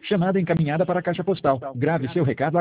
Chamada encaminhada para a caixa postal. Grave seu recado